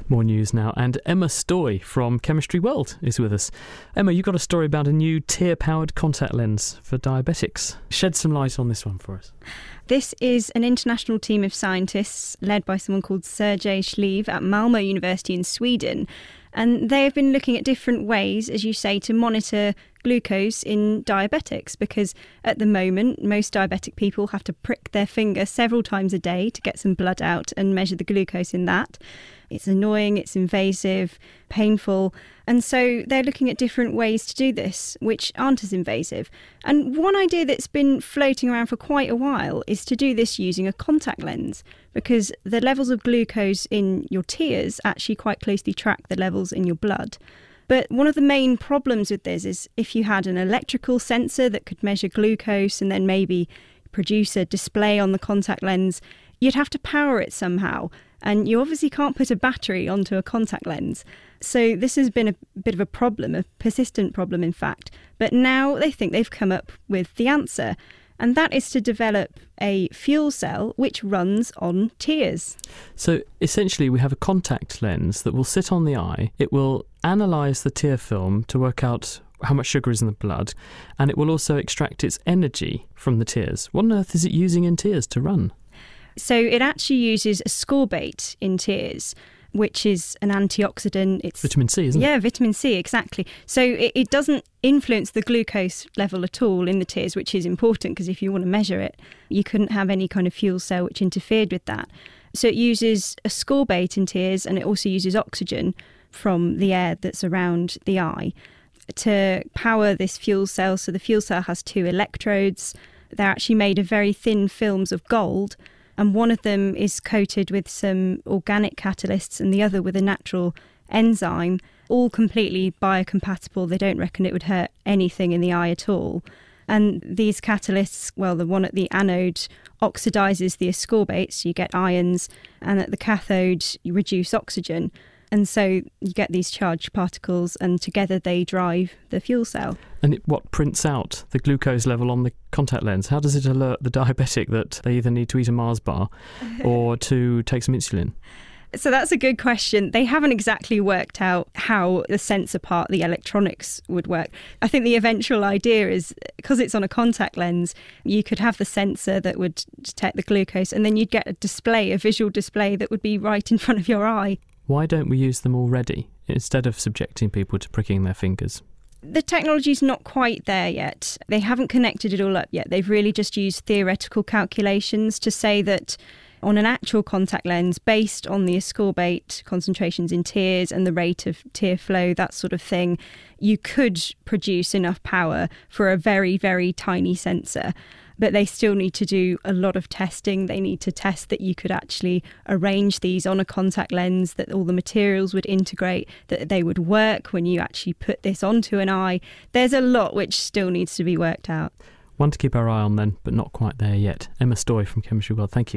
More news now, and Emma Stoy from Chemistry World is with us. Emma, you've got a story about a new tear-powered contact lens for diabetics. Shed some light on this one for us. This is an international team of scientists led by someone called Sergej Schlieve at Malmö University in Sweden. And they have been looking at different ways, as you say, to monitor glucose in diabetics, because at the moment, most diabetic people have to prick their finger several times a day to get some blood out and measure the glucose in that. It's annoying, it's invasive, painful. And so they're looking at different ways to do this, which aren't as invasive. And one idea that's been floating around for quite a while is to do this using a contact lens, because the levels of glucose in your tears actually quite closely track the levels in your blood. But one of the main problems with this is if you had an electrical sensor that could measure glucose and then maybe produce a display on the contact lens, you'd have to power it somehow. And you obviously can't put a battery onto a contact lens. So this has been a bit of a problem, a persistent problem, in fact. But now they think they've come up with the answer. And that is to develop a fuel cell which runs on tears. So essentially we have a contact lens that will sit on the eye. It will analyse the tear film to work out how much sugar is in the blood, and it will also extract its energy from the tears. What on earth is it using in tears to run? So it actually uses ascorbate in tears, which is an antioxidant. It's vitamin C, isn't it? Yeah, vitamin C, exactly. So it doesn't influence the glucose level at all in the tears, which is important because if you want to measure it, you couldn't have any kind of fuel cell which interfered with that. So it uses ascorbate in tears, and it also uses oxygen from the air that's around the eye to power this fuel cell. So the fuel cell has two electrodes. They're actually made of very thin films of gold, and one of them is coated with some organic catalysts and the other with a natural enzyme, all completely biocompatible. They don't reckon it would hurt anything in the eye at all. And these catalysts, well, the one at the anode oxidises the ascorbate, so you get ions, and at the cathode you reduce oxygen. And so you get these charged particles, and together they drive the fuel cell. And it prints out the glucose level on the contact lens? How does it alert the diabetic that they either need to eat a Mars bar or to take some insulin? So that's a good question. They haven't exactly worked out how the sensor part, the electronics, would work. I think the eventual idea is, because it's on a contact lens, you could have the sensor that would detect the glucose, and then you'd get a visual display that would be right in front of your eye. Why don't we use them already instead of subjecting people to pricking their fingers? The technology's not quite there yet. They haven't connected it all up yet. They've really just used theoretical calculations to say that on an actual contact lens, based on the ascorbate concentrations in tears and the rate of tear flow, that sort of thing, you could produce enough power for a very, very tiny sensor. But they still need to do a lot of testing. They need to test that you could actually arrange these on a contact lens, that all the materials would integrate, that they would work when you actually put this onto an eye. There's a lot which still needs to be worked out. One to keep our eye on then, but not quite there yet. Emma Stoy from Chemistry World, thank you.